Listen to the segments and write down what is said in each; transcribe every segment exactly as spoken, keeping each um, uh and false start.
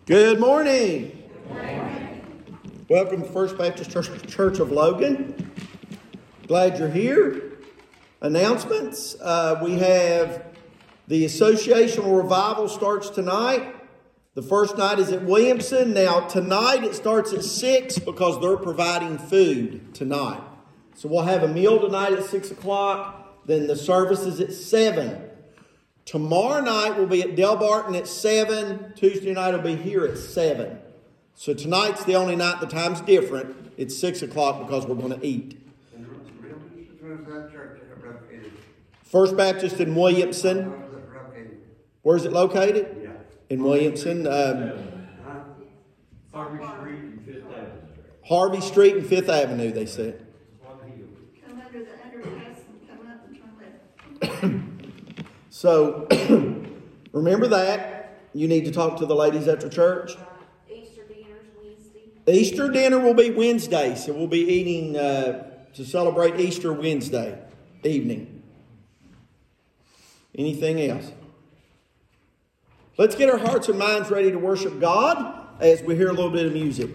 Good morning. Good morning. Welcome to First Baptist Church, Church of Logan. Glad you're here. Announcements. Uh, we have the Associational Revival starts tonight. The first night is at Williamson. Now tonight it starts at six because they're providing food tonight. So we'll have a meal tonight at six o'clock. Then the service is at seven. Tomorrow night we'll be at Del Barton at seven. Tuesday night will be here at seven. So tonight's the only night the time's different. It's six o'clock because we're going to eat. First Baptist in Williamson. Where's it located? Yeah. In Williamson. Um, Harvey Street and Fifth Avenue. Harvey Street and Fifth Avenue, they said. Come under the underpass and come up and turn left. So, remember that. You need to talk to the ladies after church. Easter dinner's Wednesday. Easter dinner will be Wednesday, so we'll be eating uh, to celebrate Easter Wednesday evening. Anything else? Let's get our hearts and minds ready to worship God as we hear a little bit of music.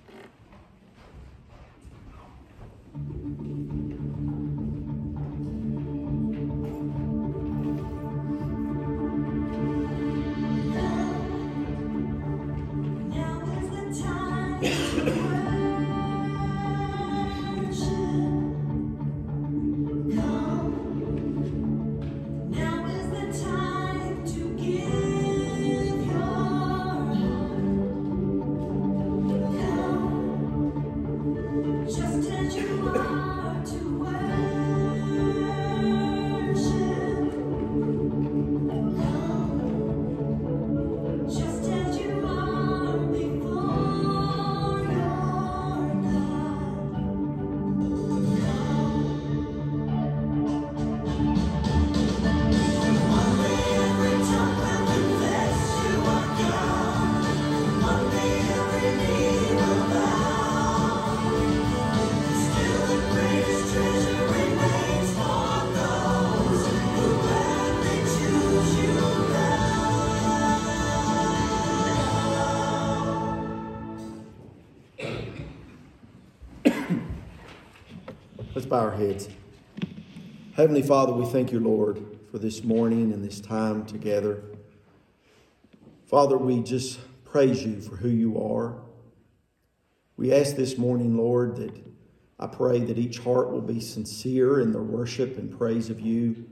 Let's bow our heads. Heavenly Father, we thank you, Lord, for this morning and this time together. Father, we just praise you for who you are. We ask this morning, Lord, that I pray that each heart will be sincere in their worship and praise of you.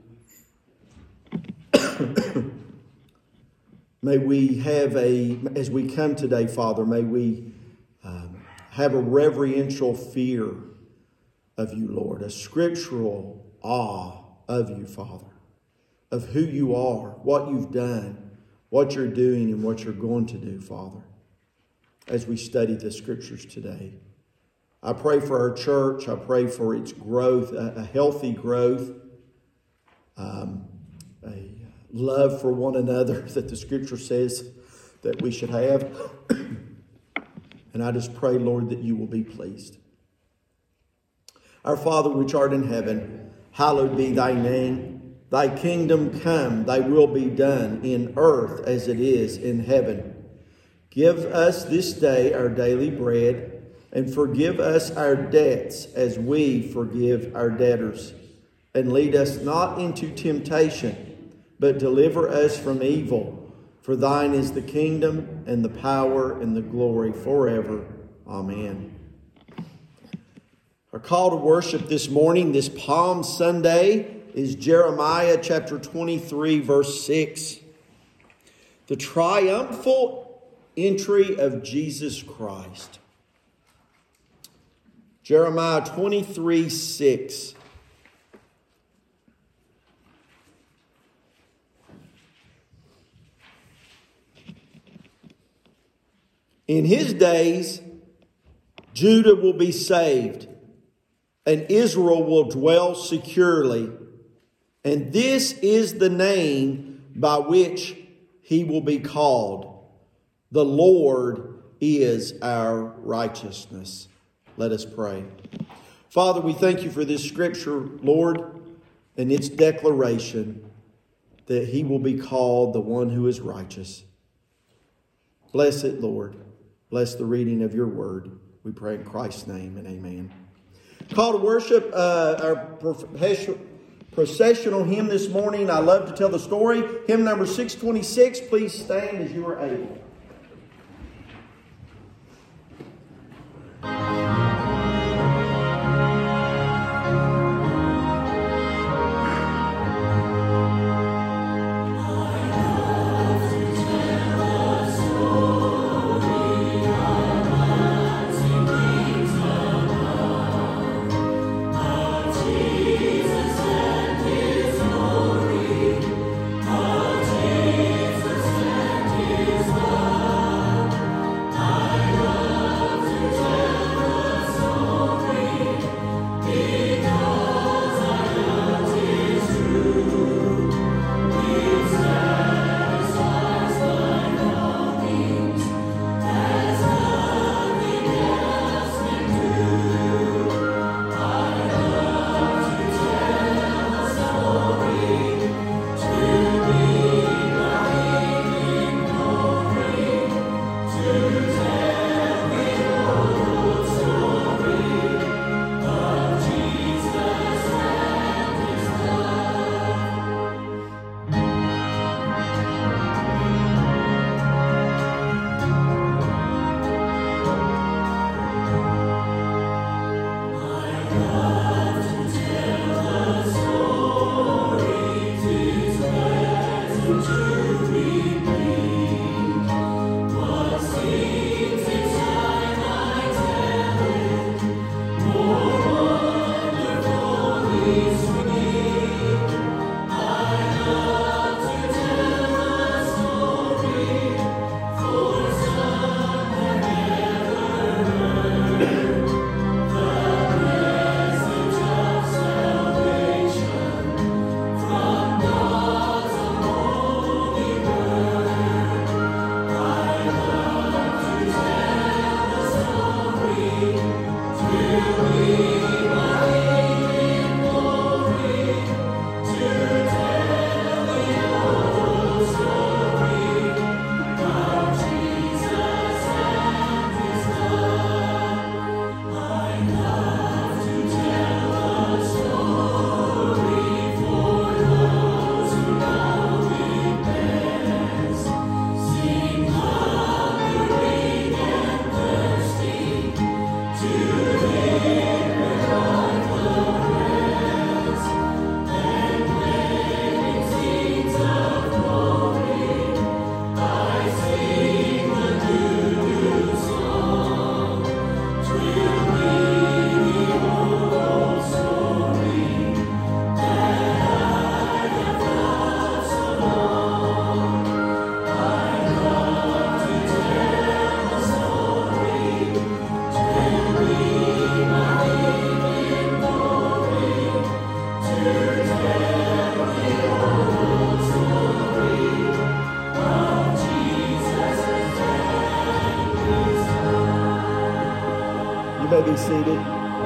May we have a, as we come today, Father, may we um, have a reverential fear of you, Lord, a scriptural awe of you, Father, of who you are, what you've done, what you're doing, and what you're going to do, Father, as we study the scriptures today. I pray for our church. I pray for its growth, a, a healthy growth, um, a love for one another that the scripture says that we should have. And I just pray, Lord, that you will be pleased. Our Father, which art in heaven, hallowed be thy name. Thy kingdom come, thy will be done in earth as it is in heaven. Give us this day our daily bread, and forgive us our debts as we forgive our debtors. And lead us not into temptation, but deliver us from evil. For thine is the kingdom and the power and the glory forever. Amen. Our call to worship this morning, this Palm Sunday, is Jeremiah chapter twenty-three, verse six. The triumphal entry of Jesus Christ. Jeremiah twenty-three, six. In his days, Judah will be saved, and Israel will dwell securely. And this is the name by which he will be called. The Lord is our righteousness. Let us pray. Father, we thank you for this scripture, Lord, and its declaration that he will be called the one who is righteous. Bless it, Lord. Bless the reading of your word. We pray in Christ's name and amen. Call to worship, uh, our processional hymn this morning. I love to tell the story. Hymn number six twenty-six. Please stand as you are able. Be seated.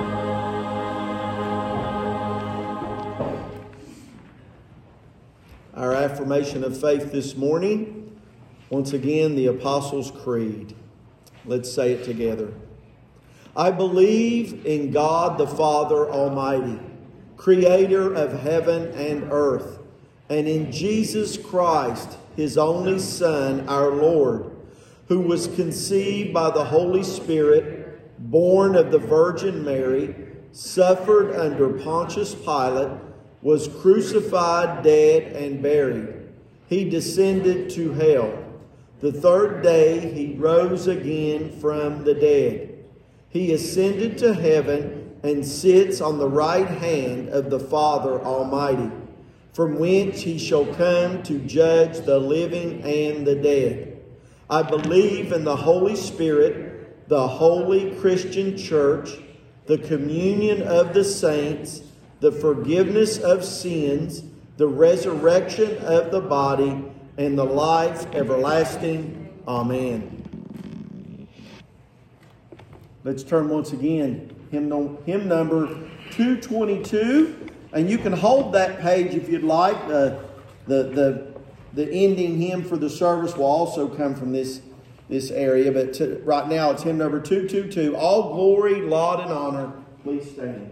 Our affirmation of faith this morning, once again, the Apostles' Creed. Let's say it together. I believe in God the Father Almighty, creator of heaven and earth, and in Jesus Christ, his only Son, our Lord, who was conceived by the Holy Spirit, born of the Virgin Mary, suffered under Pontius Pilate, was crucified, dead, and buried. He descended to hell. The third day he rose again from the dead. He ascended to heaven and sits on the right hand of the Father Almighty, from whence he shall come to judge the living and the dead. I believe in the Holy Spirit, the holy Christian church, the communion of the saints, the forgiveness of sins, the resurrection of the body, and the life everlasting. Amen. Let's turn once again, hymn, no, hymn number two twenty-two, and you can hold that page if you'd like. Uh, the, the, the ending hymn for the service will also come from this this area. But to, right now it's hymn number two two two. All glory, laud, and honor. Please stand.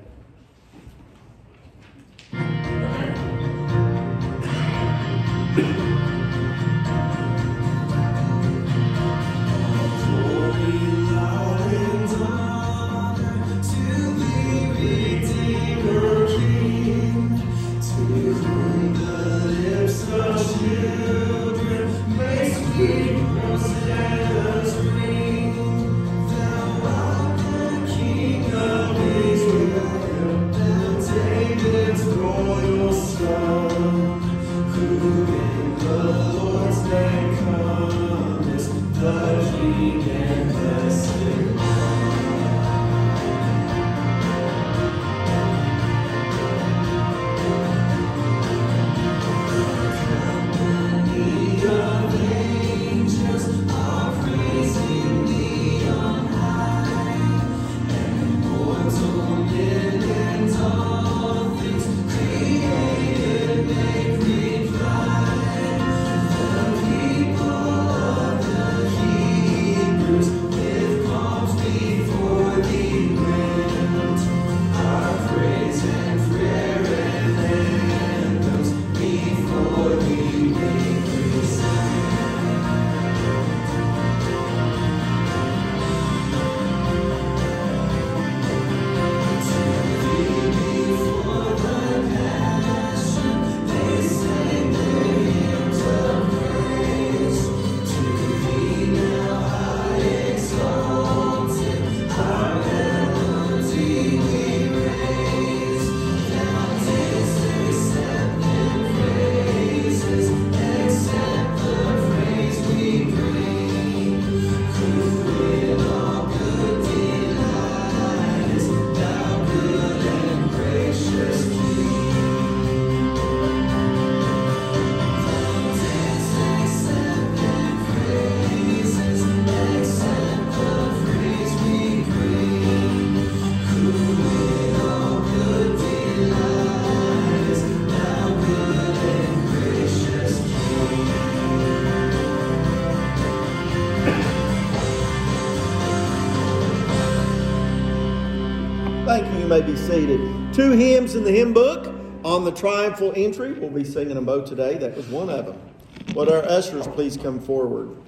Thank you. You may be seated. Two hymns in the hymn book on the triumphal entry. We'll be singing them both today. That was one of them. Would our ushers please come forward?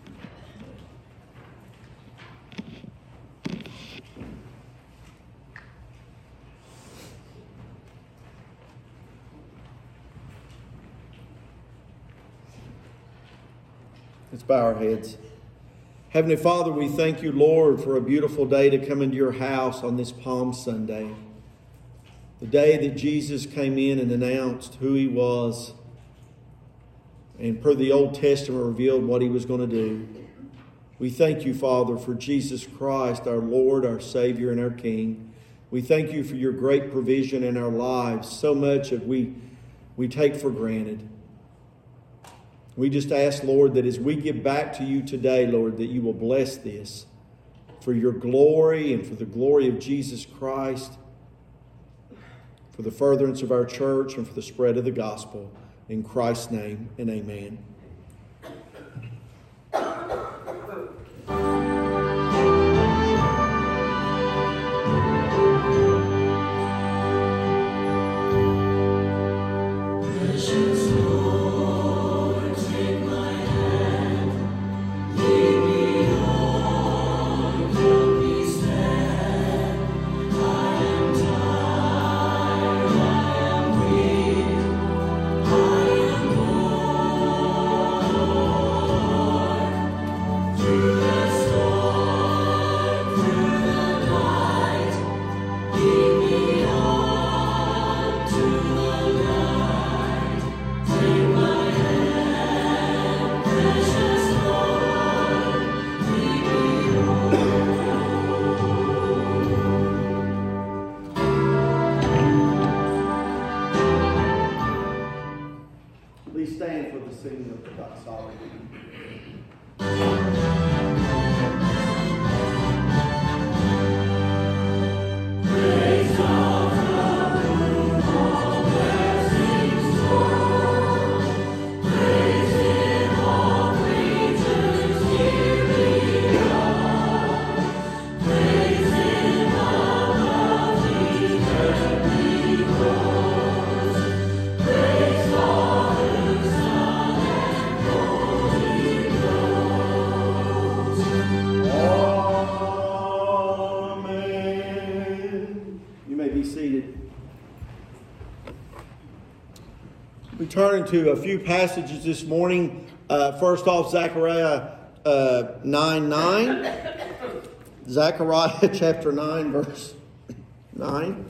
Let's bow our heads. Heavenly Father, we thank you, Lord, for a beautiful day to come into your house on this Palm Sunday. The day that Jesus came in and announced who he was, and per the Old Testament revealed what he was going to do. We thank you, Father, for Jesus Christ, our Lord, our Savior, and our King. We thank you for your great provision in our lives. So much of we, we take for granted. We just ask, Lord, that as we give back to you today, Lord, that you will bless this for your glory and for the glory of Jesus Christ, for the furtherance of our church and for the spread of the gospel. In Christ's name, and amen. I am turning to a few passages this morning. Uh, first off, Zechariah uh, nine nine. Zechariah chapter nine, verse nine.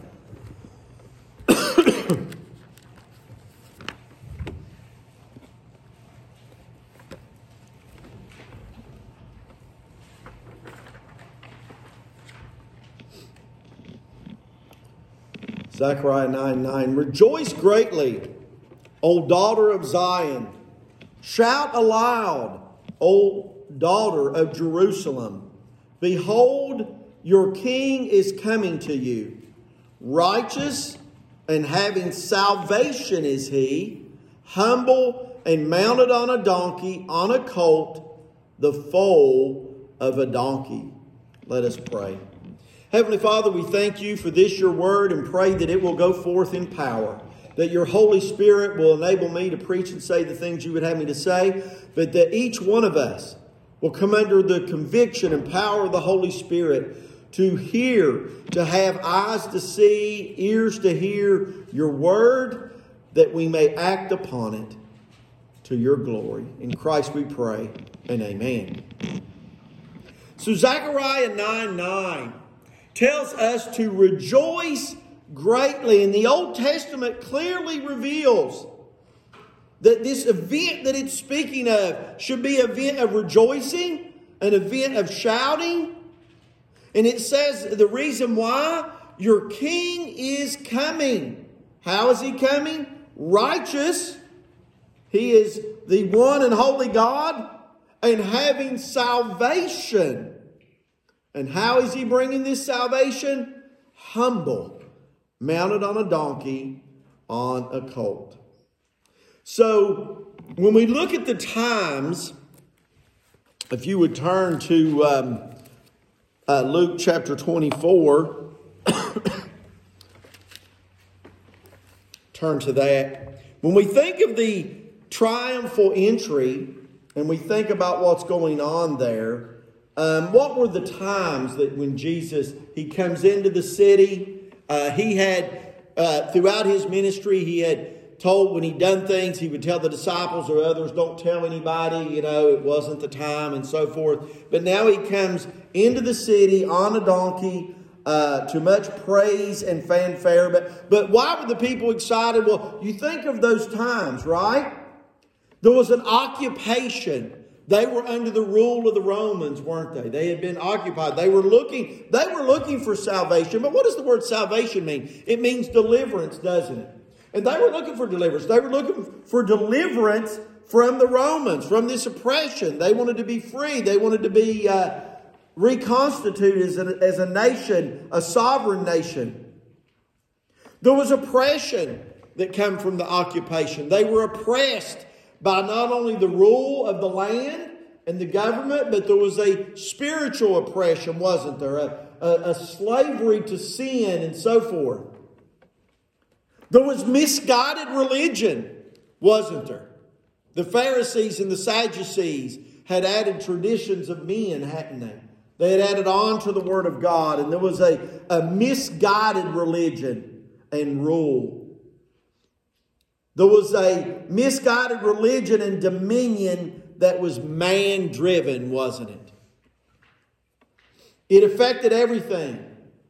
Zechariah nine nine. Rejoice greatly, O daughter of Zion. Shout aloud, O daughter of Jerusalem. Behold, your king is coming to you. Righteous and having salvation is he, humble and mounted on a donkey, on a colt, the foal of a donkey. Let us pray. Heavenly Father, we thank you for this, your word, and pray that it will go forth in power. That your Holy Spirit will enable me to preach and say the things you would have me to say. But that each one of us will come under the conviction and power of the Holy Spirit to hear, to have eyes to see, ears to hear your word, that we may act upon it to your glory. In Christ we pray, and amen. So Zechariah nine nine tells us to rejoice greatly. And the Old Testament clearly reveals that this event that it's speaking of should be an event of rejoicing, an event of shouting. And it says the reason why: your king is coming. How is he coming? Righteous. He is the one and holy God, and having salvation. And how is he bringing this salvation? Humble, mounted on a donkey, on a colt. So, when we look at the times, if you would turn to um, uh, Luke chapter twenty-four, turn to that. When we think of the triumphal entry, and we think about what's going on there, Um, what were the times that when Jesus, he comes into the city, uh, he had, uh, throughout his ministry, he had told when he'd done things, he would tell the disciples or others, don't tell anybody, you know, it wasn't the time and so forth. But now he comes into the city on a donkey, uh, to much praise and fanfare. But, but why were the people excited? Well, you think of those times, right? There was an occupation. They were under the rule of the Romans, weren't they? They had been occupied. They were looking, they were looking for salvation. But what does the word salvation mean? It means deliverance, doesn't it? And they were looking for deliverance. They were looking for deliverance from the Romans, from this oppression. They wanted to be free. They wanted to be uh, reconstituted as a, as a nation, a sovereign nation. There was oppression that came from the occupation. They were oppressed by not only the rule of the land and the government, but there was a spiritual oppression, wasn't there? A, a, a slavery to sin and so forth. There was misguided religion, wasn't there? The Pharisees and the Sadducees had added traditions of men, hadn't they? They had added on to the Word of God, and there was a, a misguided religion and rule. There was a misguided religion and dominion that was man-driven, wasn't it? It affected everything.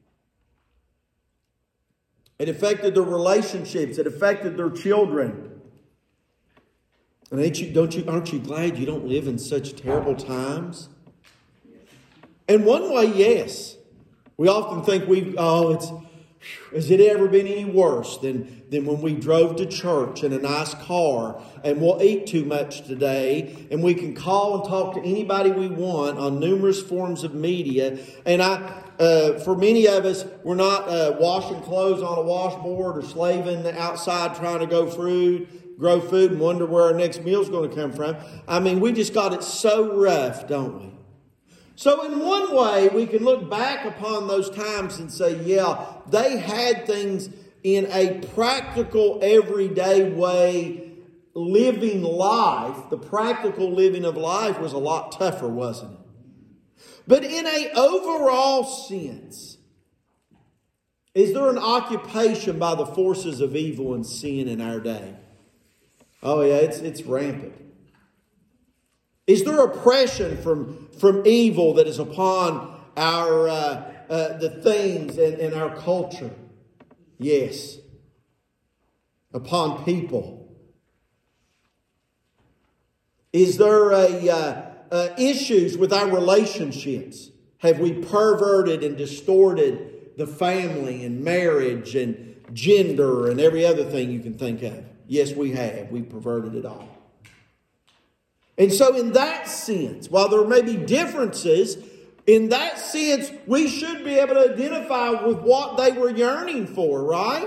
It affected their relationships. It affected their children. And ain't you, don't you, aren't you glad you don't live in such terrible times? In one way, yes. We often think we, oh, it's, has it ever been any worse than, than when we drove to church in a nice car and we'll eat too much today and we can call and talk to anybody we want on numerous forms of media. And I, uh, for many of us, we're not uh, washing clothes on a washboard or slaving outside trying to go food, grow food and wonder where our next meal's going to come from. I mean, we just got it so rough, don't we? So in one way, we can look back upon those times and say, yeah, they had things in a practical, everyday way, living life. The practical living of life was a lot tougher, wasn't it? But in an overall sense, is there an occupation by the forces of evil and sin in our day? Oh yeah, it's it's rampant. Is there oppression from, from evil that is upon our uh, uh, the things in, in our culture? Yes. Upon people. Is there a uh, uh, issues with our relationships? Have we perverted and distorted the family and marriage and gender and every other thing you can think of? Yes, we have. We've perverted it all. And so in that sense, while there may be differences, in that sense, we should be able to identify with what they were yearning for, right?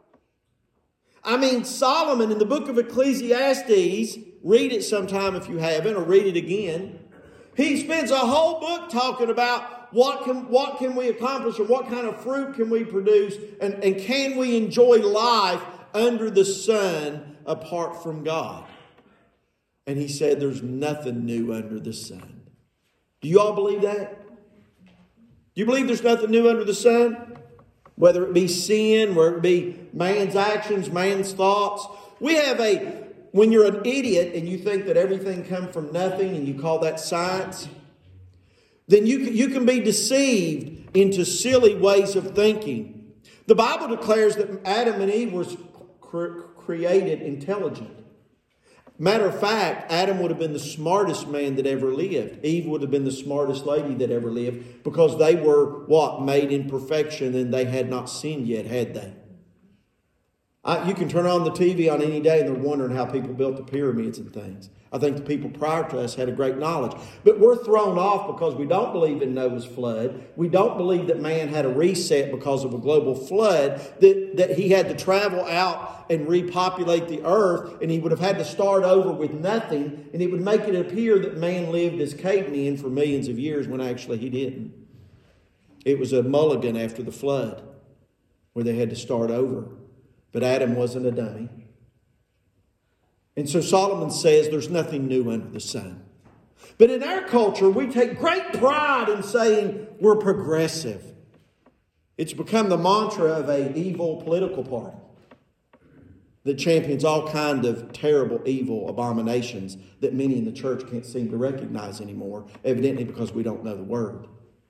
I mean, Solomon in the book of Ecclesiastes, read it sometime if you haven't, or read it again. He spends a whole book talking about what can, what can we accomplish and what kind of fruit can we produce and, and can we enjoy life under the sun apart from God. And he said there's nothing new under the sun. Do you all believe that? Do you believe there's nothing new under the sun? Whether it be sin, whether it be man's actions, man's thoughts. We have a, when you're an idiot and you think that everything comes from nothing and you call that science, then you can, you can be deceived into silly ways of thinking. The Bible declares that Adam and Eve were cre- created intelligent. Matter of fact, Adam would have been the smartest man that ever lived. Eve would have been the smartest lady that ever lived because they were, what, made in perfection and they had not sinned yet, had they? I, you can turn on the T V on any day and they're wondering how people built the pyramids and things. I think the people prior to us had a great knowledge. But we're thrown off because we don't believe in Noah's flood. We don't believe that man had a reset because of a global flood, that, that he had to travel out and repopulate the earth, and he would have had to start over with nothing, and it would make it appear that man lived as cavemen for millions of years when actually he didn't. It was a mulligan after the flood where they had to start over. But Adam wasn't a dummy. And so Solomon says there's nothing new under the sun. But in our culture, we take great pride in saying we're progressive. It's become the mantra of an evil political party that champions all kinds of terrible, evil abominations that many in the church can't seem to recognize anymore, evidently because we don't know the word.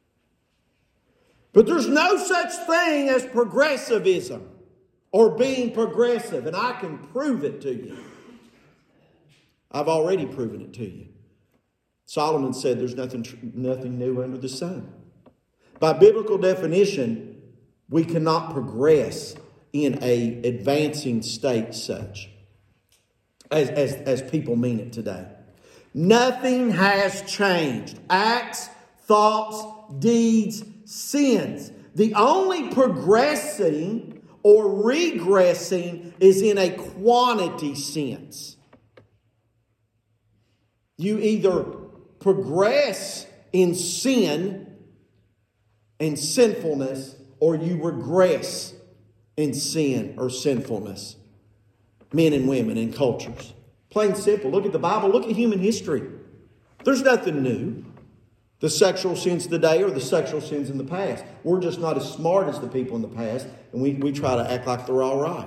But there's no such thing as progressivism or being progressive, and I can prove it to you. I've already proven it to you. Solomon said there's nothing, nothing new under the sun. By biblical definition, we cannot progress in a advancing state such as, as, as people mean it today. Nothing has changed. Acts, thoughts, deeds, sins. The only progressing or regressing is in a quantity sense. You either progress in sin and sinfulness, or you regress in sin or sinfulness. Men and women in cultures. Plain simple. Look at the Bible. Look at human history. There's nothing new. The sexual sins today are the sexual sins in the past. We're just not as smart as the people in the past, and we, we try to act like they're all right.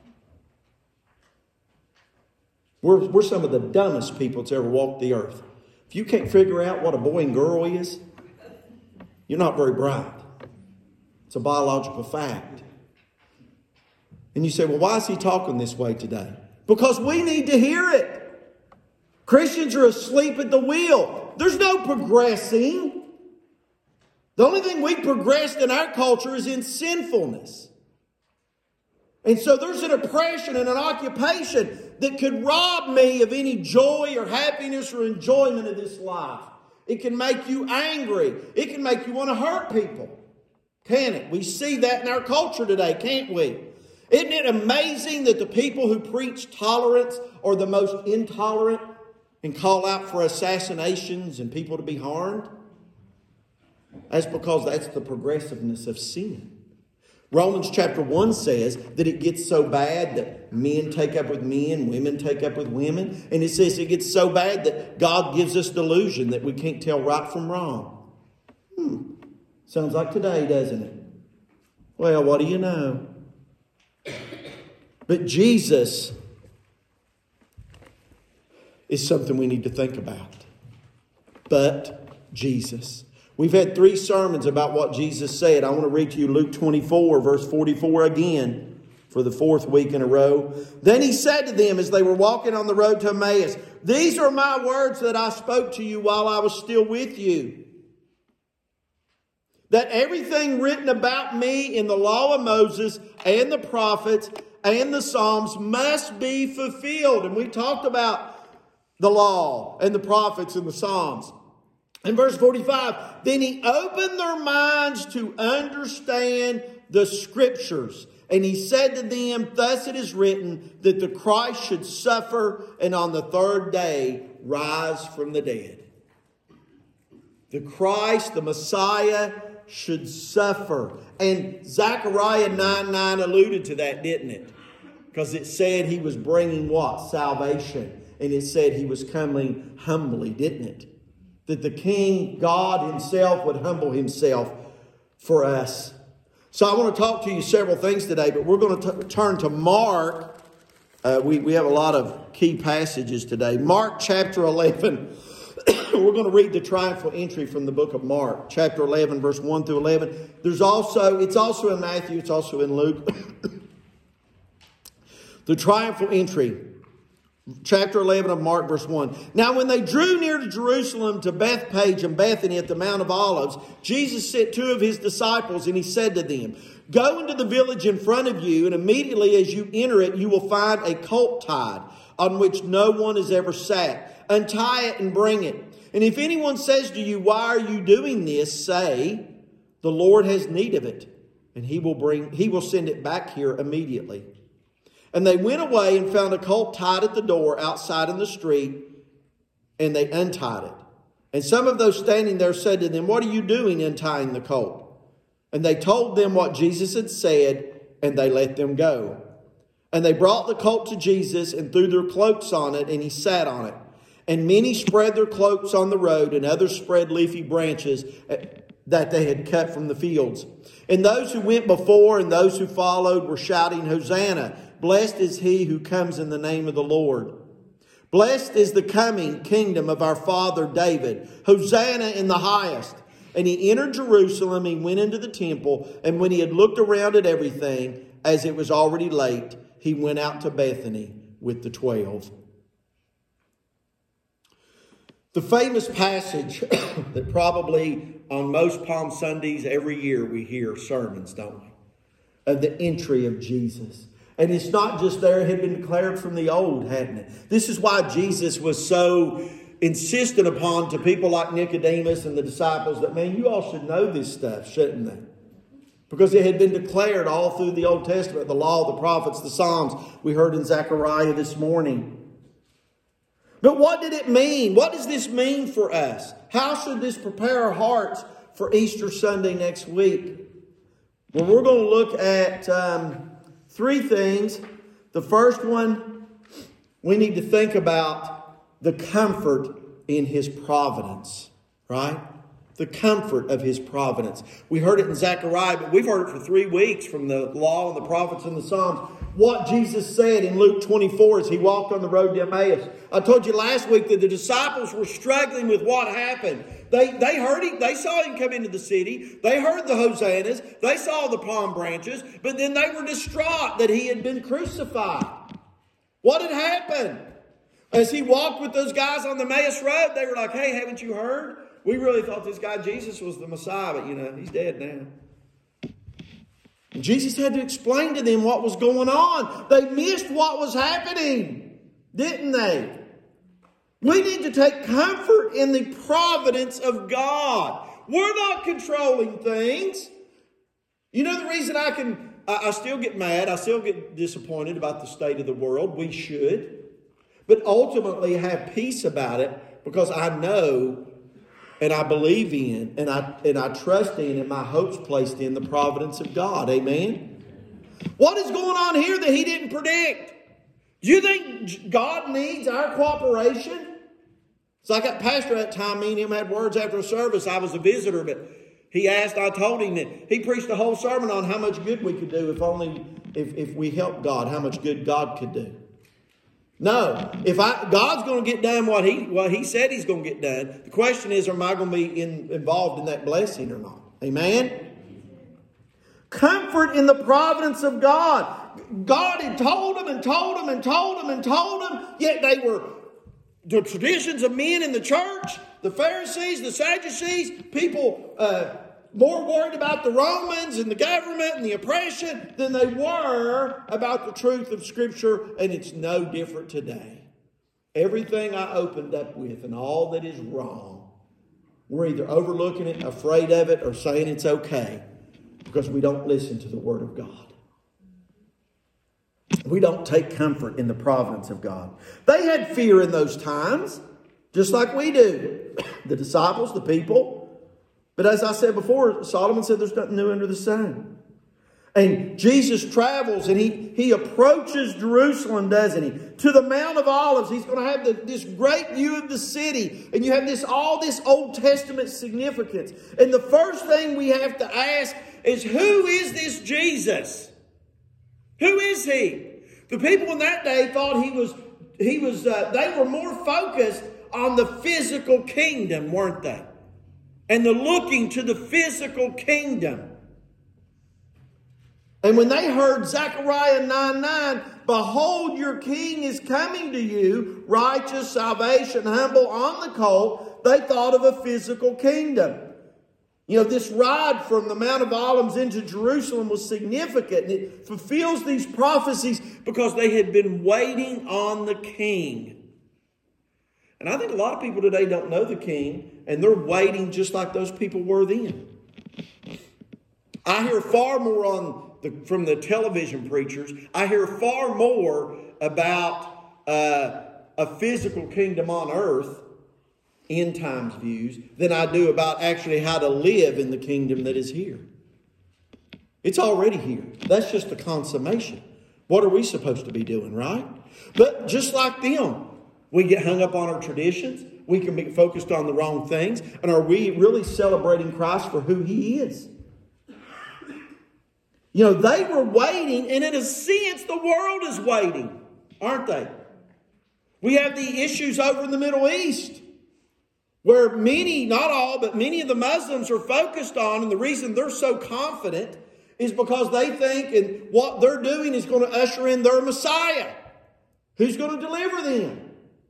We're, we're some of the dumbest people that's ever walked the earth. If you can't figure out what a boy and girl is, you're not very bright. It's a biological fact. And you say, well, why is he talking this way today? Because we need to hear it. Christians are asleep at the wheel. There's no progressing. The only thing we progressed in our culture is in sinfulness. And so there's an oppression and an occupation that could rob me of any joy or happiness or enjoyment of this life. It can make you angry. It can make you want to hurt people. Can it? We see that in our culture today, can't we? Isn't it amazing that the people who preach tolerance are the most intolerant and call out for assassinations and people to be harmed? That's because that's the progressiveness of sin. Romans chapter one says that it gets so bad that men take up with men, women take up with women. And it says it gets so bad that God gives us delusion that we can't tell right from wrong. Hmm. Sounds like today, doesn't it? Well, what do you know? But Jesus is something we need to think about. But Jesus. We've had three sermons about what Jesus said. I want to read to you Luke twenty-four, verse forty-four again for the fourth week in a row. Then he said to them as they were walking on the road to Emmaus, "These are my words that I spoke to you while I was still with you. That everything written about me in the law of Moses and the prophets and the Psalms must be fulfilled." And we talked about the law and the prophets and the Psalms. In verse forty-five, then he opened their minds to understand the Scriptures. And he said to them, "Thus it is written that the Christ should suffer and on the third day rise from the dead." The Christ, the Messiah, should suffer. And Zechariah nine nine alluded to that, didn't it? Because it said he was bringing what? Salvation. And it said he was coming humbly, didn't it? That the King, God himself, would humble himself for us. So I want to talk to you several things today, but we're going to t- turn to Mark. Uh, we, we have a lot of key passages today. Mark chapter eleven. We're going to read the triumphal entry from the book of Mark, chapter eleven, verse one through eleven. There's also, it's also in Matthew, it's also in Luke. The triumphal entry, chapter eleven of Mark, verse one. Now when they drew near to Jerusalem, to Bethpage and Bethany at the Mount of Olives, Jesus sent two of his disciples, and he said to them, "Go into the village in front of you, and immediately as you enter it, you will find a colt tied, on which no one has ever sat. Untie it and bring it. And if anyone says to you, 'Why are you doing this?' say, 'The Lord has need of it, and he will bring, he will send it back here immediately.' And they went away and found a colt tied at the door outside in the street, and they untied it. And some of those standing there said to them, 'What are you doing untying the colt?' And they told them what Jesus had said, and they let them go. And they brought the colt to Jesus and threw their cloaks on it, and he sat on it. And many spread their cloaks on the road, and others spread leafy branches that they had cut from the fields. And those who went before and those who followed were shouting, 'Hosanna! Blessed is he who comes in the name of the Lord. Blessed is the coming kingdom of our father David. Hosanna in the highest.' And he entered Jerusalem, he went into the temple, and when he had looked around at everything, as it was already late, he went out to Bethany with the twelve." The famous passage that probably on most Palm Sundays every year we hear sermons, don't we? Of the entry of Jesus. And it's not just there, it had been declared from the old, hadn't it? This is why Jesus was so insistent upon to people like Nicodemus and the disciples that, man, you all should know this stuff, shouldn't they? Because it had been declared all through the Old Testament, the law, the prophets, the Psalms. We heard in Zechariah this morning. But what did it mean? What does this mean for us? How should this prepare our hearts for Easter Sunday next week? Well, we're going to look at um, three things. The first one, we need to think about the comfort in His providence, right? The comfort of His providence. We heard it in Zechariah, but we've heard it for three weeks from the law and the prophets and the Psalms. What Jesus said in Luke twenty-four as He walked on the road to Emmaus. I told you last week that the disciples were struggling with what happened. They, they heard Him, they saw Him come into the city. They heard the hosannas. They saw the palm branches. But then they were distraught that He had been crucified. What had happened? As He walked with those guys on the Emmaus road, they were like, "Hey, haven't you heard? We really thought this guy Jesus was the Messiah, but you know, He's dead now." And Jesus had to explain to them what was going on. They missed what was happening, didn't they? We need to take comfort in the providence of God. We're not controlling things. You know the reason I can, I, I still get mad, I still get disappointed about the state of the world. We should. But ultimately have peace about it because I know and I believe in, and I and I trust in, and my hope's placed in the providence of God. Amen? What is going on here that He didn't predict? Do you think God needs our cooperation? So I got pastor at that time, me and him had words after a service. I was a visitor, but he asked, I told him that he preached a whole sermon on how much good we could do if only if, if we helped God, how much good God could do. No. If I God's going to get done what He what He said He's going to get done. The question is, am I going to be in, involved in that blessing or not? Amen? Comfort in the providence of God. God had told them and told them and told them and told them, yet they were the traditions of men in the church, the Pharisees, the Sadducees, people uh, more worried about the Romans and the government and the oppression than they were about the truth of Scripture, and it's no different today. Everything I opened up with and all that is wrong, we're either overlooking it, afraid of it, or saying it's okay because we don't listen to the Word of God. We don't take comfort in the providence of God. They had fear in those times, just like we do. The disciples, the people. But as I said before, Solomon said there's nothing new under the sun. And Jesus travels and he, he approaches Jerusalem, doesn't he? To the Mount of Olives. He's going to have the, this great view of the city. And you have this all this Old Testament significance. And the first thing we have to ask is, who is this Jesus? Who is he? The people in that day thought he was, he was. Uh, they were more focused on the physical kingdom, weren't they? And the looking to the physical kingdom. And when they heard Zechariah nine nine, behold, your king is coming to you, righteous, salvation, humble, on the colt, they thought of a physical kingdom. You know, this ride from the Mount of Olives into Jerusalem was significant. And it fulfills these prophecies because they had been waiting on the king. And I think a lot of people today don't know the king, and they're waiting just like those people were then. I hear far more on the, from the television preachers. I hear far more about uh, a physical kingdom on earth, end times views, than I do about actually how to live in the kingdom that is here. It's already here. That's just the consummation. What are we supposed to be doing, right? But just like them, we get hung up on our traditions. We can be focused on the wrong things. And are we really celebrating Christ for who He is? You know, they were waiting, and in a sense, the world is waiting, aren't they? We have the issues over in the Middle East, where many, not all, but many of the Muslims are focused on, and the reason they're so confident is because they think and what they're doing is going to usher in their Messiah, who's going to deliver them.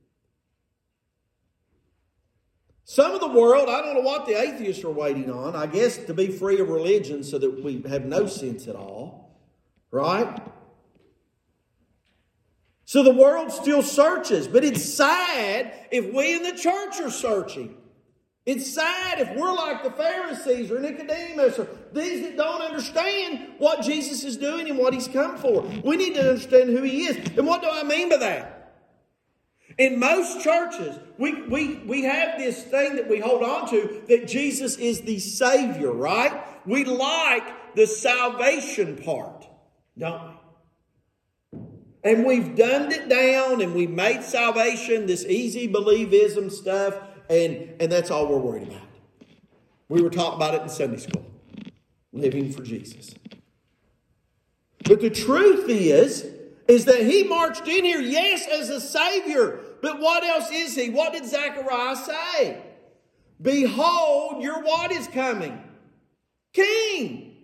Some of the world, I don't know what the atheists are waiting on. I guess to be free of religion so that we have no sense at all. Right? So the world still searches. But it's sad if we in the church are searching. It's sad if we're like the Pharisees or Nicodemus or these that don't understand what Jesus is doing and what He's come for. We need to understand who He is. And what do I mean by that? In most churches, we, we, we have this thing that we hold on to, that Jesus is the Savior, right? We like the salvation part, don't we? And we've dumbed it down and we've made salvation this easy believism stuff, and, and that's all we're worried about. We were taught about it in Sunday school, living for Jesus. But the truth is, is that He marched in here, yes, as a Savior. But what else is He? What did Zechariah say? Behold, your what is coming? King.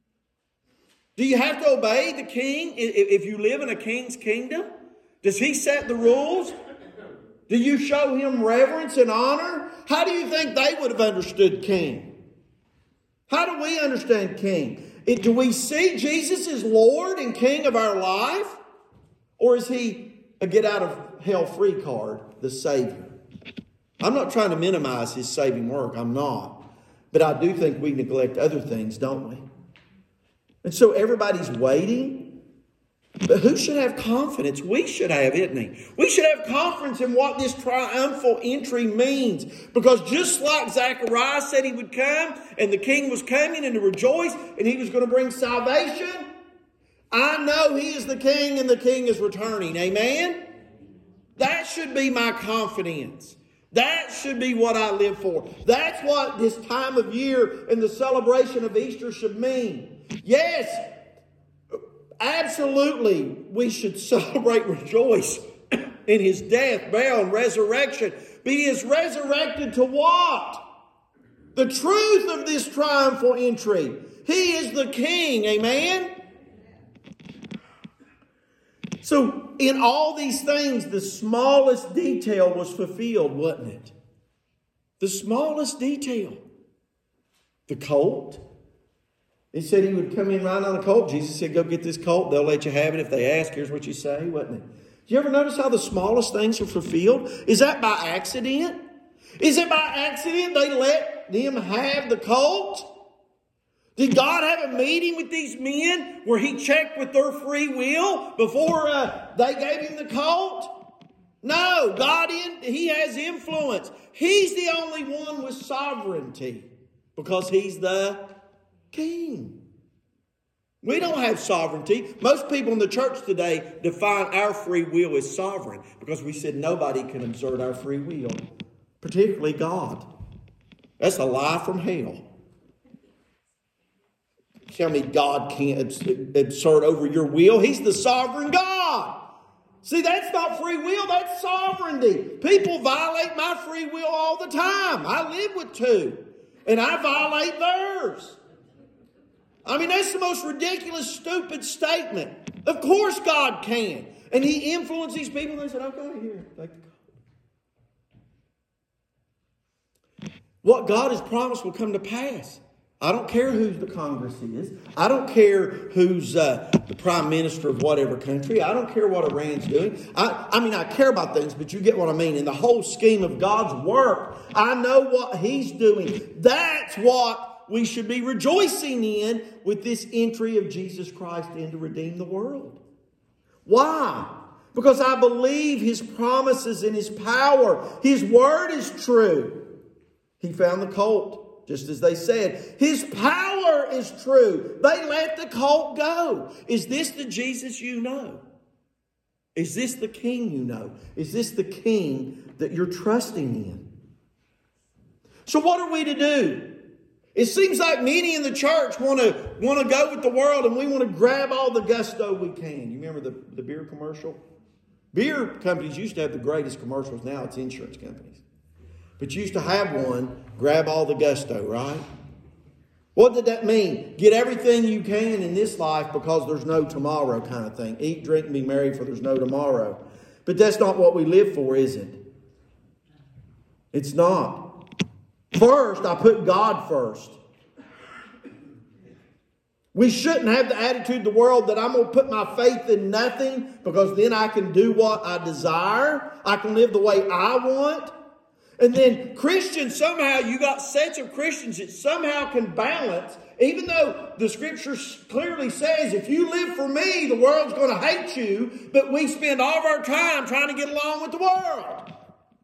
Do you have to obey the king if you live in a king's kingdom? Does he set the rules? Do you show him reverence and honor? How do you think they would have understood king? How do we understand king? It, do we see Jesus as Lord and King of our life? Or is He a get out of hell free card, the Savior? I'm not trying to minimize His saving work. I'm not. But I do think we neglect other things, don't we? And so everybody's waiting. But who should have confidence? We should have, isn't he? We should have confidence in what this triumphal entry means. Because just like Zechariah said he would come, and the king was coming and to rejoice, and he was going to bring salvation, I know He is the king and the king is returning. Amen? That should be my confidence. That should be what I live for. That's what this time of year and the celebration of Easter should mean. Yes, absolutely, we should celebrate, rejoice in in His death, burial, and resurrection. But He is resurrected to what? The truth of this triumphal entry. He is the King. Amen? So, in all these things, the smallest detail was fulfilled, wasn't it? The smallest detail. The colt. He said He would come in riding on a colt. Jesus said, go get this colt. They'll let you have it if they ask. Here's what you say, wasn't it? Do you ever notice how the smallest things are fulfilled? Is that by accident? Is it by accident they let them have the colt? Did God have a meeting with these men where He checked with their free will before uh, they gave Him the colt? No, God, in, He has influence. He's the only one with sovereignty because He's the King. We don't have sovereignty. Most people in the church today define our free will as sovereign because we said nobody can exert our free will, particularly God. That's a lie from hell. Tell me God can't exert over your will. He's the sovereign God. See, that's not free will, that's sovereignty. People violate my free will all the time. I live with two, and I violate theirs. I mean, that's the most ridiculous, stupid statement. Of course God can. And He influenced these people, and they said, okay, here, take the colt. What God has promised will come to pass. I don't care who the Congress is. I don't care who's uh, the prime minister of whatever country. I don't care what Iran's doing. I, I mean, I care about things, but you get what I mean. In the whole scheme of God's work, I know what He's doing. That's what we should be rejoicing in with this entry of Jesus Christ in to redeem the world. Why? Because I believe His promises and His power. His word is true. He found the colt. Just as they said, His power is true. They let the colt go. Is this the Jesus you know? Is this the King you know? Is this the King that you're trusting in? So what are we to do? It seems like many in the church want to want to go with the world and we want to grab all the gusto we can. You remember the, the beer commercial? Beer companies used to have the greatest commercials. Now it's insurance companies. But you used to have one, grab all the gusto, right? What did that mean? Get everything you can in this life because there's no tomorrow kind of thing. Eat, drink, and be merry for there's no tomorrow. But that's not what we live for, is it? It's not. First, I put God first. We shouldn't have the attitude of the world that I'm going to put my faith in nothing because then I can do what I desire. I can live the way I want. And then Christians, somehow you got sets of Christians that somehow can balance, even though the Scripture clearly says, if you live for me, the world's going to hate you, but we spend all of our time trying to get along with the world.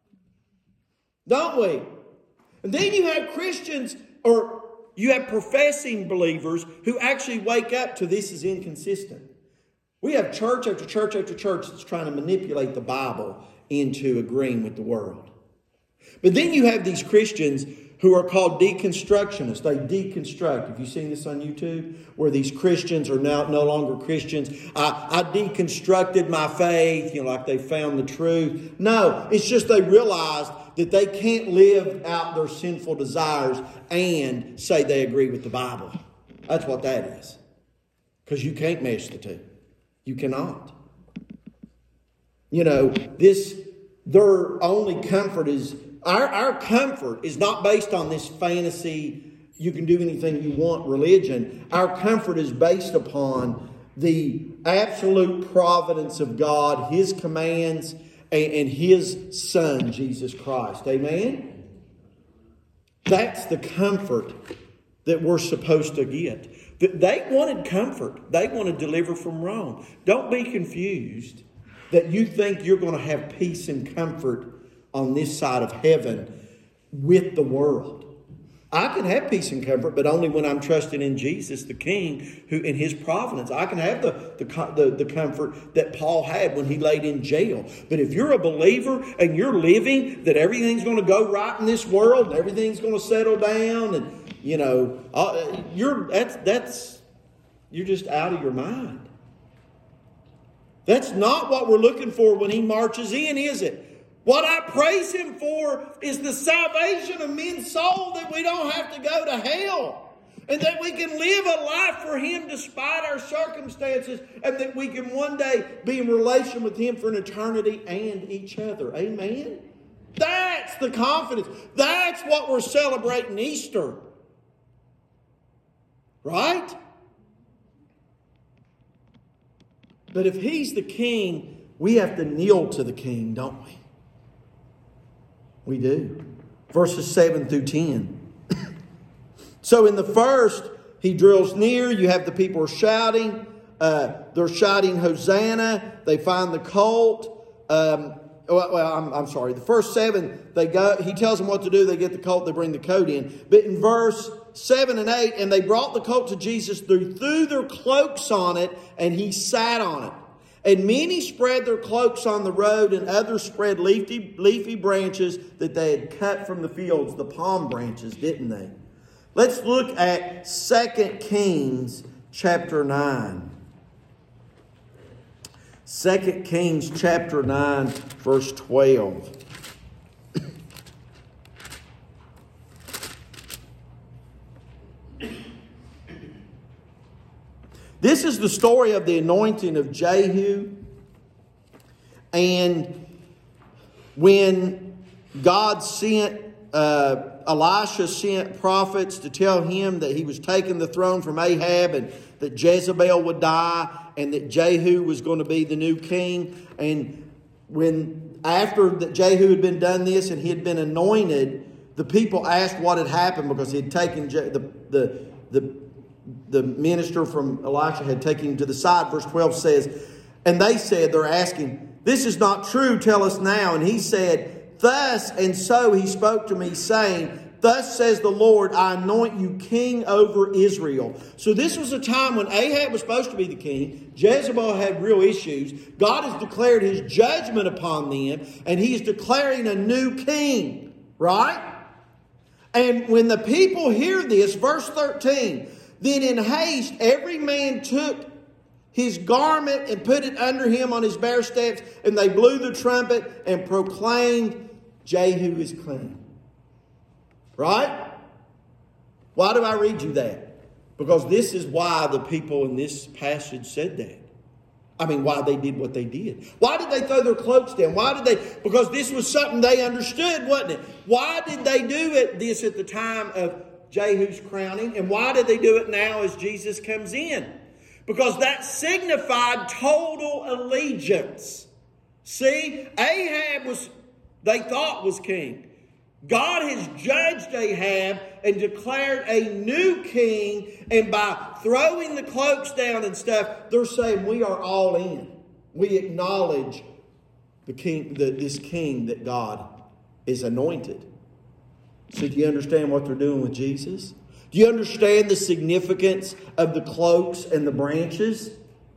Don't we? And then you have Christians, or you have professing believers who actually wake up to this is inconsistent. We have church after church after church that's trying to manipulate the Bible into agreeing with the world. But then you have these Christians who are called deconstructionists. They deconstruct. Have you seen this on YouTube? Where these Christians are now no longer Christians. I, I deconstructed my faith, you know, like they found the truth. No, it's just they realized that they can't live out their sinful desires and say they agree with the Bible. That's what that is. Because you can't mesh the two. You cannot. You know, this, their only comfort is, Our, our comfort is not based on this fantasy, you can do anything you want religion. Our comfort is based upon the absolute providence of God, His commands, and, and His Son, Jesus Christ. Amen? That's the comfort that we're supposed to get. They wanted comfort. They wanted to deliver from Rome. Don't be confused that you think you're going to have peace and comfort on this side of heaven with the world. I can have peace and comfort, but only when I'm trusting in Jesus, the King, who in His providence. I can have the, the, the, the comfort that Paul had when he laid in jail. But if you're a believer and you're living that everything's going to go right in this world and everything's going to settle down, and you know, uh, you're that's that's you're just out of your mind. That's not what we're looking for when He marches in, is it? What I praise Him for is the salvation of men's soul, that we don't have to go to hell. And that we can live a life for Him despite our circumstances. And that we can one day be in relation with Him for an eternity and each other. Amen? That's the confidence. That's what we're celebrating Easter. Right? But if He's the King, we have to kneel to the King, don't we? We do. Verses seven through ten. So in the first, He drills near. You have the people are shouting. Uh, they're shouting Hosanna. They find the colt. Um, well, well I'm, I'm sorry. The first seven, they go. He tells them what to do. They get the colt. They bring the coat in. But in verse seven and eight, and they brought the colt to Jesus. They threw their cloaks on it, and He sat on it. And many spread their cloaks on the road, and others spread leafy, leafy branches that they had cut from the fields, the palm branches, didn't they? Let's look at Second Kings chapter nine. Second Kings chapter nine, verse twelve. This is the story of the anointing of Jehu. And when God sent, uh, Elisha sent prophets to tell him that he was taking the throne from Ahab and that Jezebel would die and that Jehu was going to be the new king. And when after that Jehu had been done this and he had been anointed, the people asked what had happened because he had taken Je- the the the The minister from Elisha had taken him to the side. Verse twelve says, and they said, they're asking, this is not true, tell us now. And he said, thus and so he spoke to me, saying, thus says the Lord, I anoint you king over Israel. So this was a time when Ahab was supposed to be the king. Jezebel had real issues. God has declared His judgment upon them, and He is declaring a new king. Right? And when the people hear this, verse thirteen, then in haste, every man took his garment and put it under him on his bare steps, and they blew the trumpet and proclaimed, Jehu is clean. Right? Why do I read you that? Because this is why the people in this passage said that. I mean, why they did what they did. Why did they throw their cloaks down? Why did they? Because this was something they understood, wasn't it? Why did they do it this at the time of Jehu's crowning? And why did they do it now as Jesus comes in? Because that signified total allegiance. See, Ahab was, they thought was king. God has judged Ahab and declared a new king. And by throwing the cloaks down and stuff, they're saying we are all in. We acknowledge the king, the, this king that God is anointed. So do you understand what they're doing with Jesus? Do you understand the significance of the cloaks and the branches?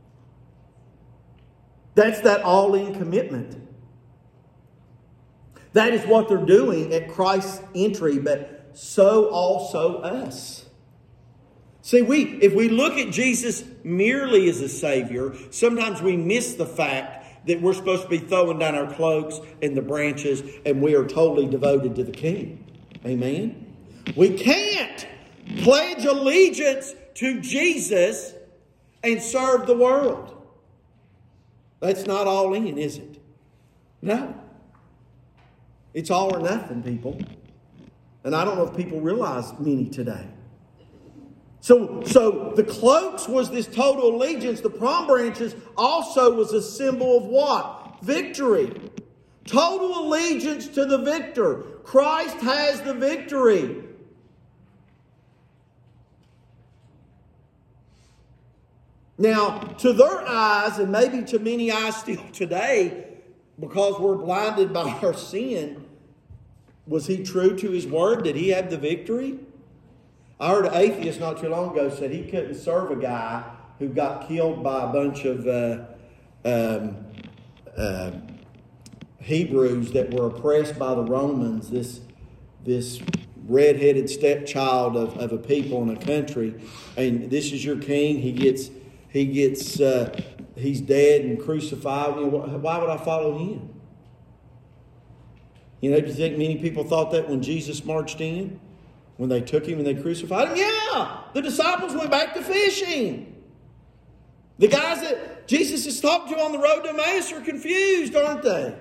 That's that all-in commitment. That is what they're doing at Christ's entry, but so also us. See, we if we look at Jesus merely as a Savior, sometimes we miss the fact that we're supposed to be throwing down our cloaks and the branches, and we are totally devoted to the King. Amen? We can't pledge allegiance to Jesus and serve the world. That's not all in, is it? No. It's all or nothing, people. And I don't know if people realize many today. So, so the cloaks was this total allegiance. The palm branches also was a symbol of what? Victory. Total allegiance to the victor. Christ has the victory. Now, to their eyes, and maybe to many eyes still today, because we're blinded by our sin, was He true to His word? Did He have the victory? I heard an atheist not too long ago said he couldn't serve a guy who got killed by a bunch of uh, um, uh, Hebrews that were oppressed by the Romans, this this red-headed stepchild of, of a people in a country. And this is your king. He gets he gets uh, he's dead and crucified. You know, why would I follow him? You know, do you think many people thought that when Jesus marched in? When they took him and they crucified him? Yeah! The disciples went back to fishing. The guys that Jesus is talking to on the road to Emmaus are confused, aren't they?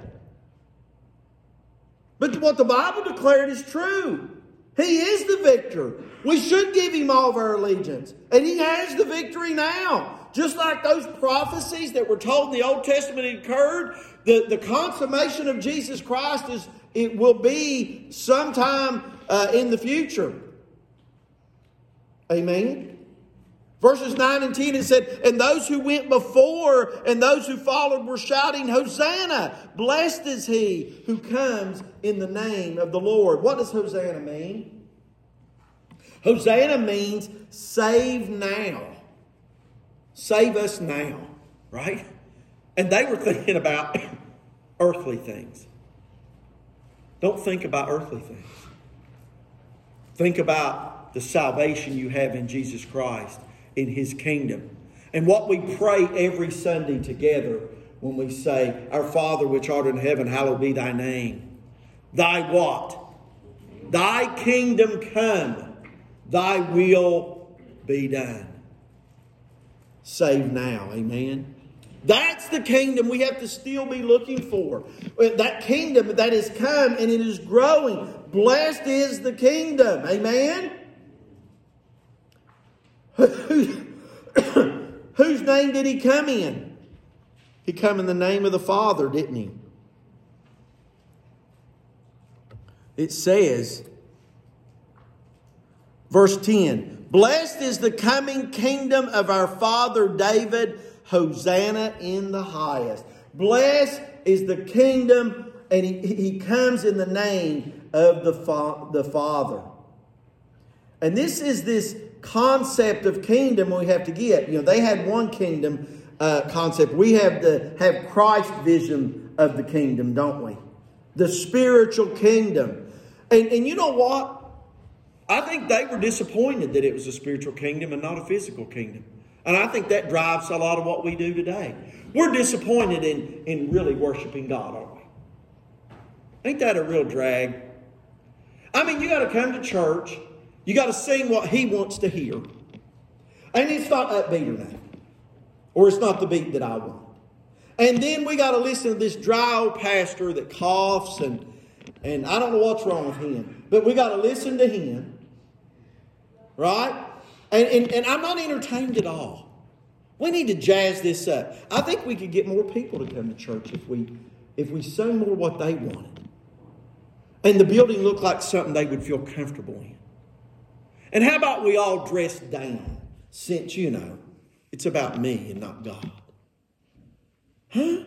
But what the Bible declared is true. He is the victor. We should give him all of our allegiance. And he has the victory now. Just like those prophecies that were told in the Old Testament occurred, the, the consummation of Jesus Christ is it will be sometime uh, in the future. Amen. Verses nine and ten, it said, and those who went before and those who followed were shouting, Hosanna! Blessed is he who comes in the name of the Lord. What does Hosanna mean? Hosanna means save now. Save us now. Right? And they were thinking about earthly things. Don't think about earthly things. Think about the salvation you have in Jesus Christ, in his kingdom. And what we pray every Sunday together when we say, Our Father which art in heaven, hallowed be thy name. Thy what? Thy kingdom come. Thy will be done. Save now. Amen. That's the kingdom we have to still be looking for. That kingdom that has come and it is growing. Blessed is the kingdom. Amen. Whose name did he come in? He come in the name of the Father, didn't he? It says, verse ten, Blessed is the coming kingdom of our father David. Hosanna in the highest. Blessed is the kingdom, and he, he comes in the name of the, fa- the Father. And this is this concept of kingdom we have to get. You know, they had one kingdom uh, concept. We have the have Christ's vision of the kingdom, don't we? The spiritual kingdom. And, and you know what? I think they were disappointed that it was a spiritual kingdom and not a physical kingdom. And I think that drives a lot of what we do today. We're disappointed in, in really worshiping God, aren't we? Ain't that a real drag? I mean, you got to come to church. You got to sing what he wants to hear. And it's not upbeat enough. Or it's not the beat that I want. And then we got to listen to this dry old pastor that coughs and, and I don't know what's wrong with him. But we got to listen to him. Right? And, and, and I'm not entertained at all. We need to jazz this up. I think we could get more people to come to church if we if we sung more what they wanted. And the building looked like something they would feel comfortable in. And how about we all dress down, since, you know, it's about me and not God. Huh?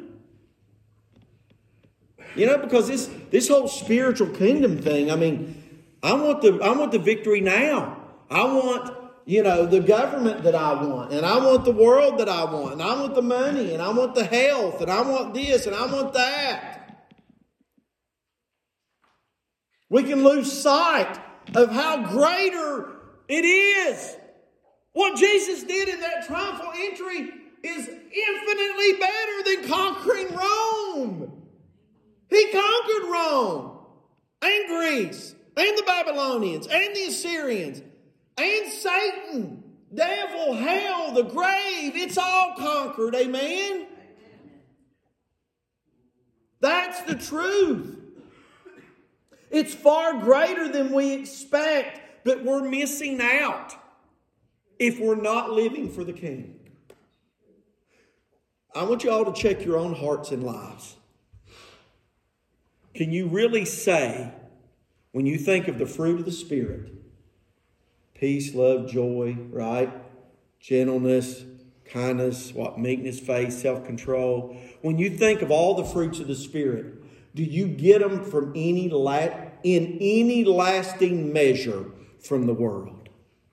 You know, because this, this whole spiritual kingdom thing, I mean, I want the I want the victory now. I want, you know, the government that I want. And I want the world that I want. And I want the money. And I want the health. And I want this. And I want that. We can lose sight of how greater it is. What Jesus did in that triumphal entry is infinitely better than conquering Rome. He conquered Rome. And Greece. And the Babylonians. And the Assyrians. And Satan, devil, hell, the grave, it's all conquered. Amen? That's the truth. It's far greater than we expect, but we're missing out if we're not living for the King. I want you all to check your own hearts and lives. Can you really say, when you think of the fruit of the Spirit, peace, love, joy, right? Gentleness, kindness, what? Meekness, faith, self-control. When you think of all the fruits of the Spirit, do you get them from any la- in any lasting measure from the world?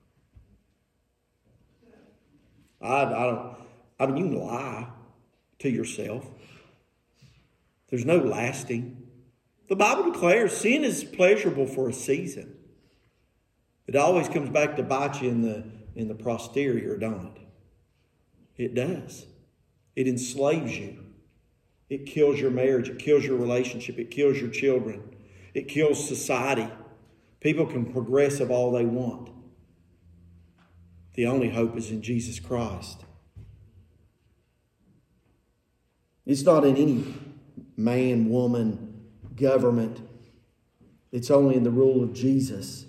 I, I don't. I mean, you can lie to yourself. There's no lasting. The Bible declares sin is pleasurable for a season. It always comes back to bite you in the in the posterior, don't it? It does. It enslaves you. It kills your marriage. It kills your relationship. It kills your children. It kills society. People can progress of all they want. The only hope is in Jesus Christ. It's not in any man, woman, government. It's only in the rule of Jesus.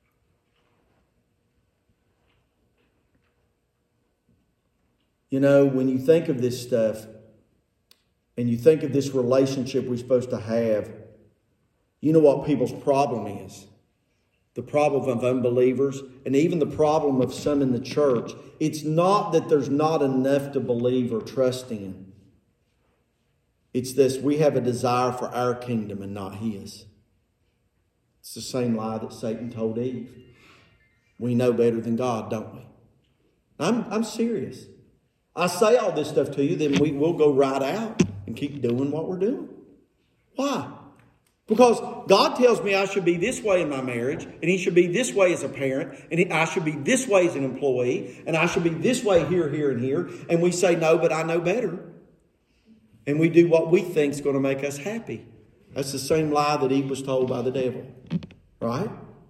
You know, when you think of this stuff, and you think of this relationship we're supposed to have, you know what people's problem is. The problem of unbelievers, and even the problem of some in the church. It's not that there's not enough to believe or trust in. It's this: we have a desire for our kingdom and not His. It's the same lie that Satan told Eve. We know better than God, don't we? I'm, I'm serious. I say all this stuff to you, then we will go right out and keep doing what we're doing. Why? Because God tells me I should be this way in my marriage, and He should be this way as a parent, and I should be this way as an employee, and I should be this way here, here, and here. And we say, no, but I know better. And we do what we think is going to make us happy. That's the same lie that Eve was told by the devil. Right?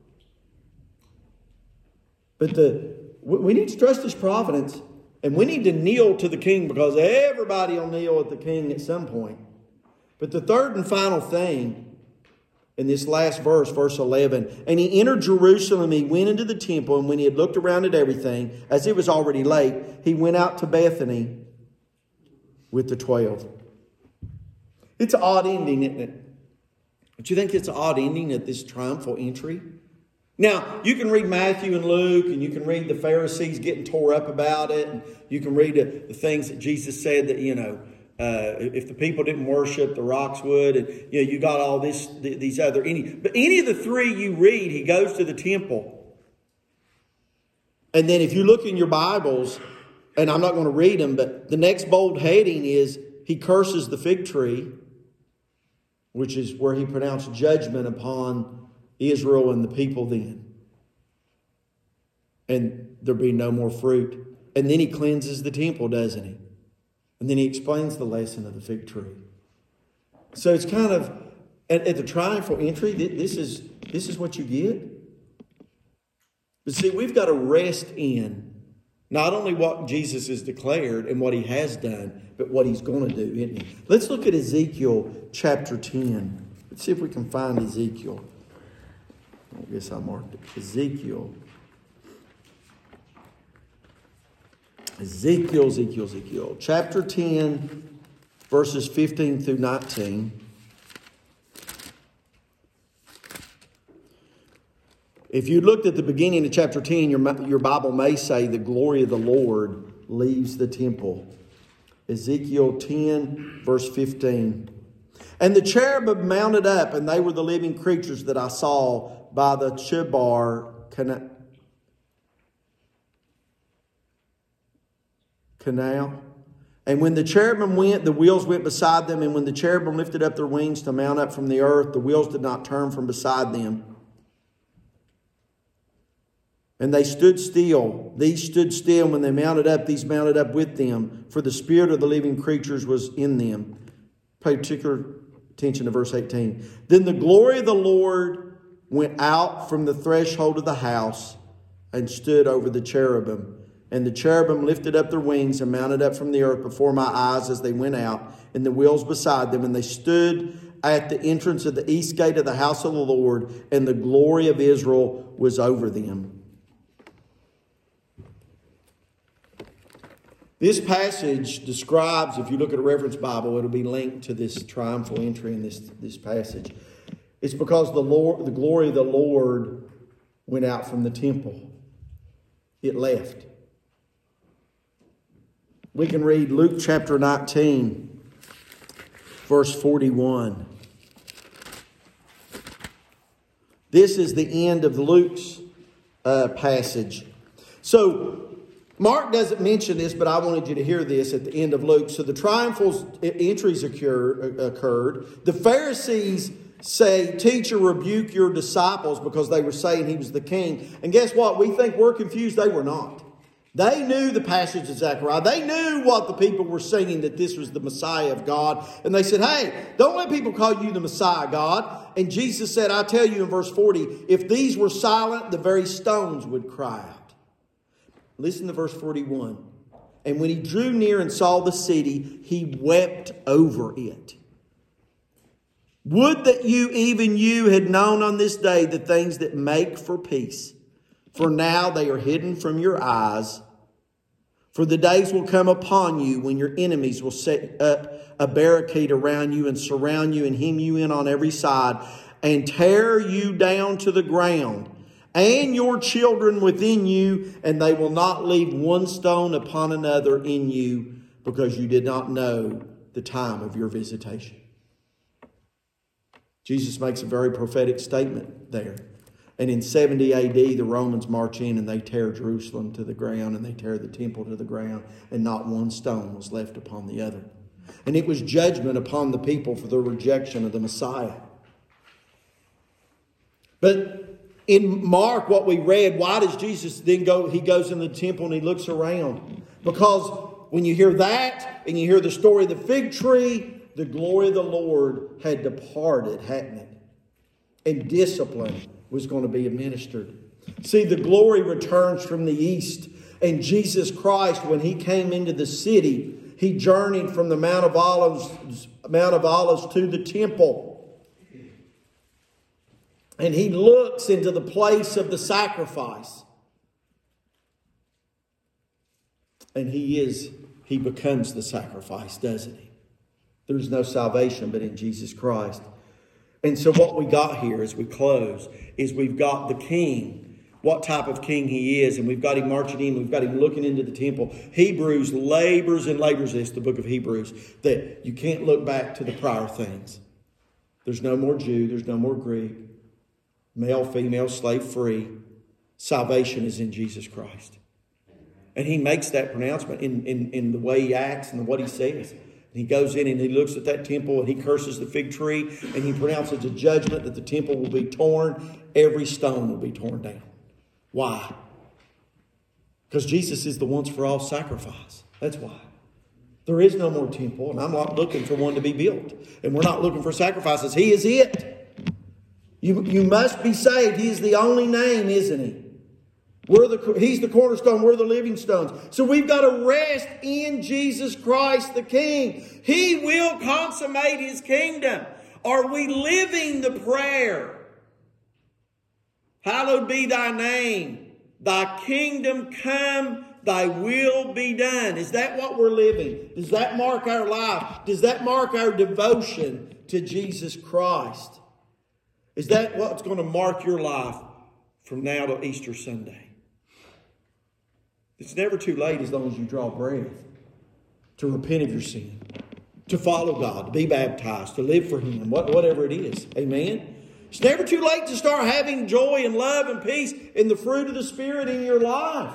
But the we need to trust His providence. And we need to kneel to the King, because everybody will kneel at the King at some point. But the third and final thing in this last verse, verse eleven, and He entered Jerusalem, He went into the temple, and when He had looked around at everything, as it was already late, He went out to Bethany with the twelve. It's an odd ending, isn't it? Don't you think it's an odd ending at this triumphal entry? Now, you can read Matthew and Luke, and you can read the Pharisees getting tore up about it, and you can read the, the things that Jesus said that, you know, uh, if the people didn't worship, the rocks would, and, you know, you got all this, these other, any, but any of the three you read, He goes to the temple. And then if you look in your Bibles, and I'm not going to read them, but the next bold heading is He curses the fig tree, which is where He pronounced judgment upon Israel and the people then. And there'll be no more fruit. And then He cleanses the temple, doesn't He? And then He explains the lesson of the fig tree. So it's kind of, at, at the triumphal entry, this is, this is what you get. But see, we've got to rest in not only what Jesus has declared and what He has done, but what He's going to do, isn't He? Let's look at Ezekiel chapter ten. Let's see if we can find Ezekiel. I guess I marked it. Ezekiel. Ezekiel, Ezekiel, Ezekiel. Chapter ten, verses fifteen through nineteen. If you looked at the beginning of chapter ten, your, your Bible may say the glory of the Lord leaves the temple. Ezekiel ten, verse fifteen. And the cherubim mounted up, and they were the living creatures that I saw by the Chebar canal. And when the cherubim went, the wheels went beside them. And when the cherubim lifted up their wings to mount up from the earth, the wheels did not turn from beside them. And they stood still. These stood still. When they mounted up, these mounted up with them. For the spirit of the living creatures was in them. Pay particular attention to verse eighteen. Then the glory of the Lord went out from the threshold of the house and stood over the cherubim. And the cherubim lifted up their wings and mounted up from the earth before my eyes as they went out, and the wheels beside them. And they stood at the entrance of the east gate of the house of the Lord, and the glory of Israel was over them. This passage describes, if you look at a reference Bible, it'll be linked to this triumphal entry in this, this passage. It's because the Lord, the glory of the Lord went out from the temple. It left. We can read Luke chapter nineteen, verse forty-one. This is the end of Luke's uh, passage. So, Mark doesn't mention this, but I wanted you to hear this at the end of Luke. So the triumphal entries occur, occurred. The Pharisees say, "Teacher, rebuke your disciples," because they were saying He was the king. And guess what? We think we're confused. They were not. They knew the passage of Zechariah. They knew what the people were singing, that this was the Messiah of God. And they said, hey, don't let people call you the Messiah, God. And Jesus said, I tell you in verse forty, if these were silent, the very stones would cry out. Listen to verse forty-one. And when he drew near and saw the city, he wept over it. Would that you, even you, had known on this day the things that make for peace. For now they are hidden from your eyes. For the days will come upon you when your enemies will set up a barricade around you and surround you and hem you in on every side and tear you down to the ground and your children within you, and they will not leave one stone upon another in you, because you did not know the time of your visitation. Jesus makes a very prophetic statement there. And in seventy A D, the Romans march in and they tear Jerusalem to the ground, and they tear the temple to the ground, and not one stone was left upon the other. And it was judgment upon the people for their rejection of the Messiah. But in Mark, what we read, why does Jesus then go, he goes in the temple and he looks around? Because when you hear that and you hear the story of the fig tree, the glory of the Lord had departed, hadn't it? And discipline was going to be administered. See, the glory returns from the east. And Jesus Christ, when he came into the city, he journeyed from the Mount of Olives, Mount of Olives to the temple. And he looks into the place of the sacrifice. And he is, he becomes the sacrifice, doesn't he? There's no salvation but in Jesus Christ. And so what we got here as we close is we've got the king, what type of king he is, and we've got him marching in, we've got him looking into the temple. Hebrews labors and labors, this, the book of Hebrews, that you can't look back to the prior things. There's no more Jew, there's no more Greek, male, female, slave free. Salvation is in Jesus Christ. And he makes that pronouncement in, in, in the way he acts and what he says. He goes in and he looks at that temple and he curses the fig tree and he pronounces a judgment that the temple will be torn. Every stone will be torn down. Why? Because Jesus is the once for all sacrifice. That's why. There is no more temple, and I'm not looking for one to be built. And we're not looking for sacrifices. He is it. You, you must be saved. He is the only name, isn't he? We're the, he's the cornerstone. We're the living stones. So we've got to rest in Jesus Christ the King. He will consummate his kingdom. Are we living the prayer? Hallowed be thy name. Thy kingdom come. Thy will be done. Is that what we're living? Does that mark our life? Does that mark our devotion to Jesus Christ? Is that what's going to mark your life from now to Easter Sunday? It's never too late as long as you draw breath to repent of your sin, to follow God, to be baptized, to live for him, whatever it is. Amen? It's never too late to start having joy and love and peace in the fruit of the Spirit in your life.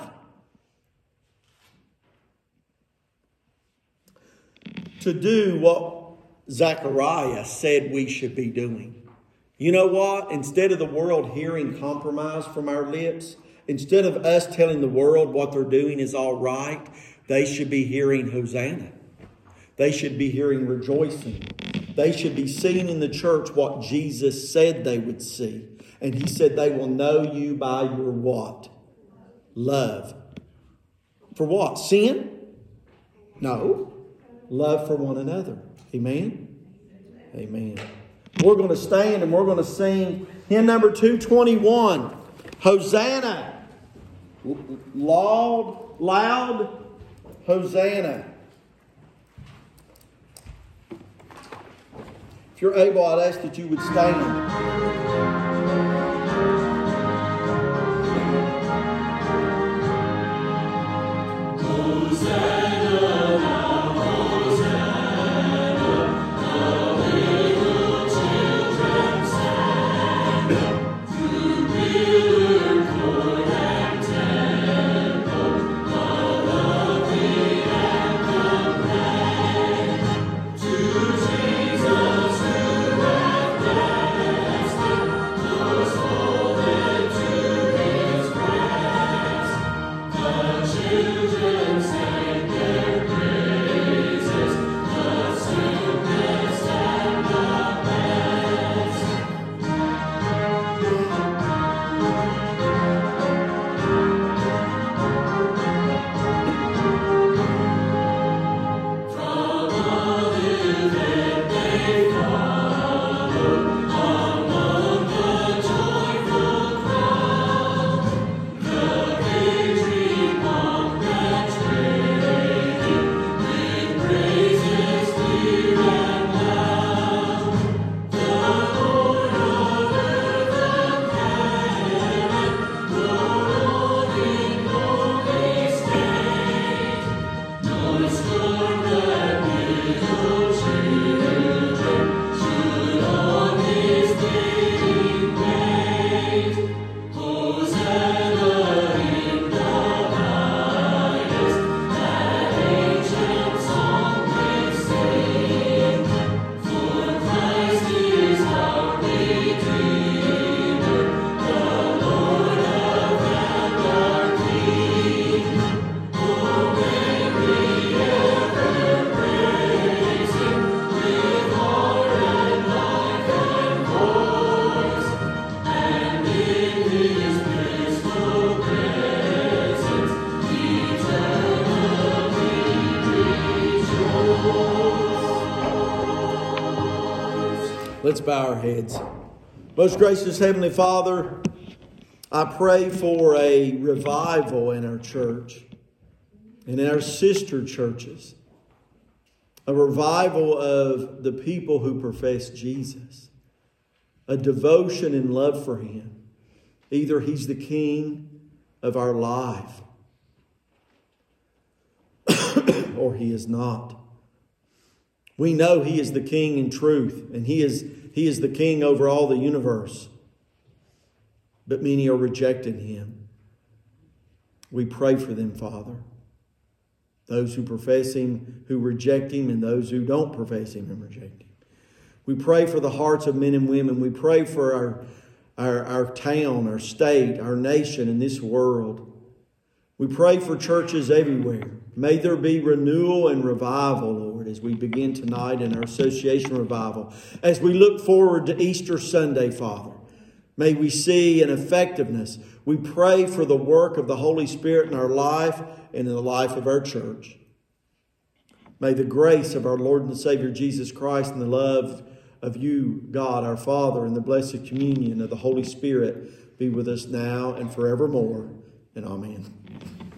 To do what Zechariah said we should be doing. You know what? Instead of the world hearing compromise from our lips, instead of us telling the world what they're doing is all right, they should be hearing Hosanna. They should be hearing rejoicing. They should be seeing in the church what Jesus said they would see. And he said they will know you by your what? Love. For what? Sin? No. Love for one another. Amen? Amen. We're going to stand and we're going to sing hymn number two twenty-one. Hosanna. Loud, loud, Hosanna. If you're able, I'd ask that you would stand. Let's bow our heads. Most gracious Heavenly Father, I pray for a revival in our church and in our sister churches. A revival of the people who profess Jesus. A devotion and love for Him. Either He's the King of our life or He is not. We know He is the King in truth, and He is, He is the King over all the universe. But many are rejecting Him. We pray for them, Father. Those who profess Him, who reject Him, and those who don't profess Him and reject Him. We pray for the hearts of men and women. We pray for our, our, our town, our state, our nation, and this world. We pray for churches everywhere. May there be renewal and revival, Lord, as we begin tonight in our association revival. As we look forward to Easter Sunday, Father, may we see an effectiveness. We pray for the work of the Holy Spirit in our life and in the life of our church. May the grace of our Lord and Savior Jesus Christ and the love of you, God, our Father, and the blessed communion of the Holy Spirit be with us now and forevermore. And amen.